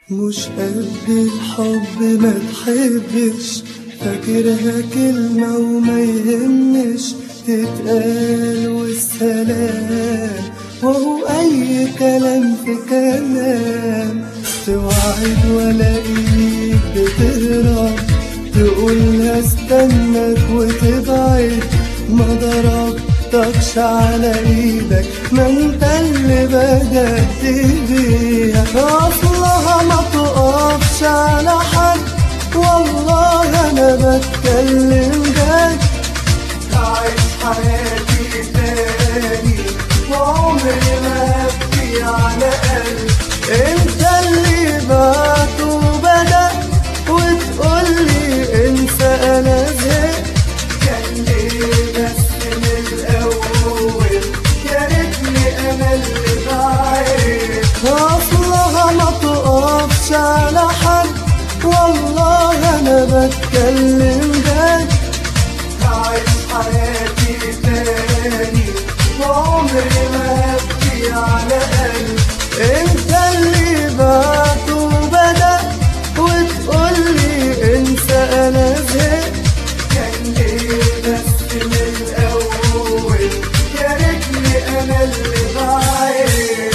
مش قد الحب ما تحبش، فاكرها كلمة وما يهمش تتقال والسلام، وهو أي كلام في كلام. توعد ولاقيك بتهرب، تقولها استنك وتبعد. ما ضربتكش على ايدك، ما انت اللي بدأت بيها. اصلها ما تقفش على حد، والله انا بتكلم جد. هعيش حياتي تاني وعمري ما هبكي على قلب. انت اللي بعت وبدأ وتقولي انسى انا زهقت. كان ليه بس من الأول، يا ريتني أنا اللي بعيد. اصلها ما تقفش على حد، والله انا بتكلم جد. هعيش حياتي تاني وعمري ما هبكي على قلب. انت اللي بعت وبدأ وتقولي انسى انا زهقت. كان ليه بس من الأول، يا ريتني أنا اللي بعيد.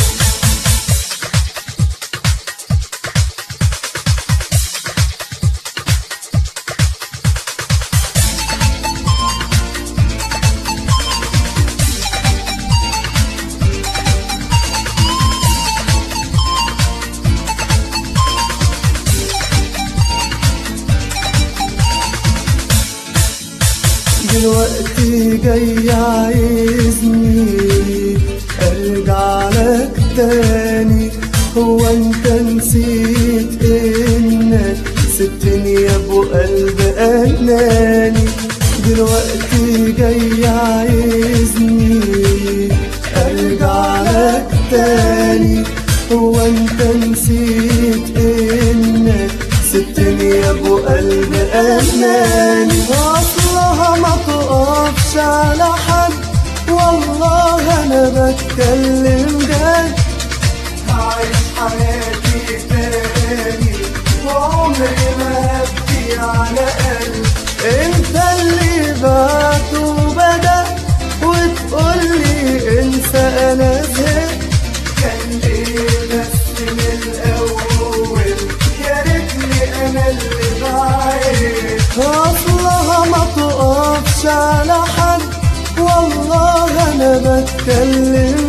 دلوقتي جاي عايزني ارجع لك تاني. هو انت نسيت انك سبتني يا ابو قلب اناني؟ دلوقتي جاي عايزني ارجع لك تاني. هو انت نسيت انك سبتني يا ابو قلب اناني؟ اصلها ما تقفش على حد، والله انا بتكلم جد. هعيش حياتي تاني وعمري ما هبكي على قلب. انت اللي بعت وبدأ وتقولي انسى انا زهقت. كان ليه بس من الأول، يا ريتني أنا اللي بعيد. اصلها ما تقفش على حد، والله انا بتكلم